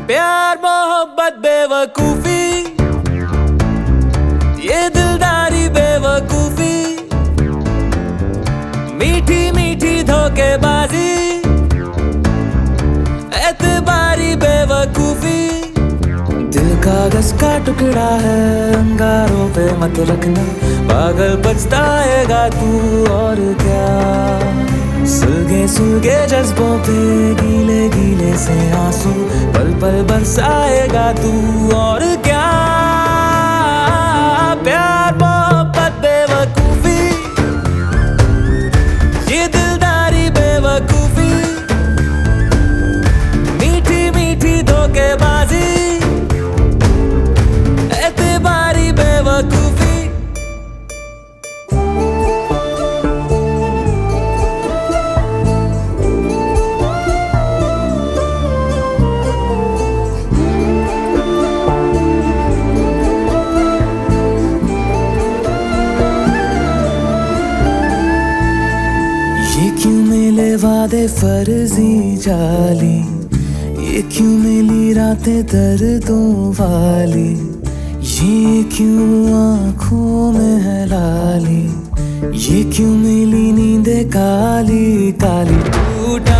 प्यार मोहब्बत बेवकूफी, ये दिलदारी बेवकूफी, मीठी मीठी धोखेबाजी, एतबारी बेवकूफी। दिल कागज का टुकड़ा है, अंगारों पे मत रखना, पागल पछताएगा तू और क्या। सुलगे सुलगे जज्बों पे गीले गीले से आंसू, पल पल बरसाएगा तू और क्या। प्यार मोहब्बत बेवकूफी, ये दिलदारी बेवकूफी, मीठी मीठी धोखेबाजी, एतबारी बेवकूफी। ये क्यों मिले वादे फर्जी जाली, ये क्यों मिली रातें दर्दों वाली, ये क्यों आँखों में है लाली, ये क्यों मिली नींदें काली काली। टूटा